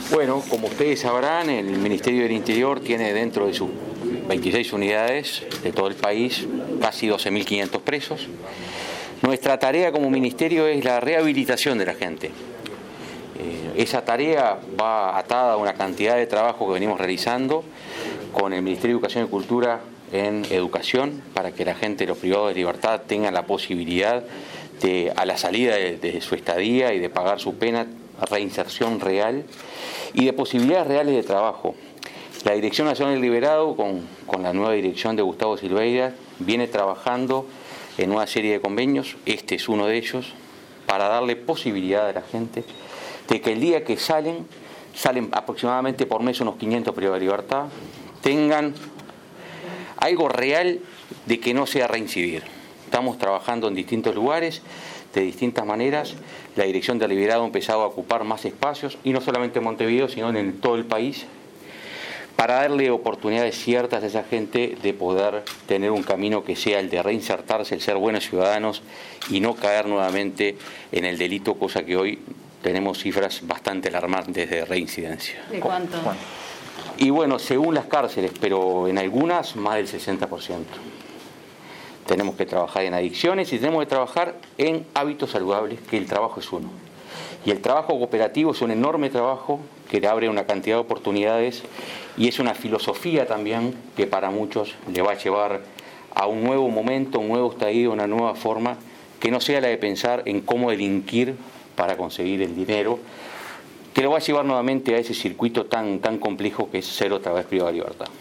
Bueno, como ustedes sabrán, el Ministerio del Interior tiene dentro de sus 26 unidades de todo el país casi 12.500 presos. Nuestra tarea como ministerio es la rehabilitación de la gente. Esa tarea va atada a una cantidad de trabajo que venimos realizando con el Ministerio de Educación y Cultura en educación, para que la gente de los privados de libertad tenga la posibilidad de, a la salida de su estadía y de pagar su pena, reinserción real y de posibilidades reales de trabajo. La Dirección Nacional del Liberado, con la nueva dirección de Gustavo Silveira, viene trabajando en una serie de convenios, este es uno de ellos, para darle posibilidad a la gente de que el día que salen aproximadamente por mes unos 500 privados de libertad, tengan algo real de que no sea reincidir. Estamos trabajando en distintos lugares, de distintas maneras. La Dirección del Liberado ha empezado a ocupar más espacios, y no solamente en Montevideo, sino en todo el país, para darle oportunidades ciertas a esa gente de poder tener un camino que sea el de reinsertarse, el ser buenos ciudadanos y no caer nuevamente en el delito, cosa que hoy tenemos cifras bastante alarmantes de reincidencia. ¿De cuánto? Y bueno, según las cárceles, pero en algunas más del 60%. Tenemos que trabajar en adicciones y tenemos que trabajar en hábitos saludables, que el trabajo es uno. Y el trabajo cooperativo es un enorme trabajo que le abre una cantidad de oportunidades y es una filosofía también que para muchos le va a llevar a un nuevo momento, un nuevo estadio, una nueva forma, que no sea la de pensar en cómo delinquir para conseguir el dinero, que lo va a llevar nuevamente a ese circuito tan complejo que es ser otra vez privado de libertad.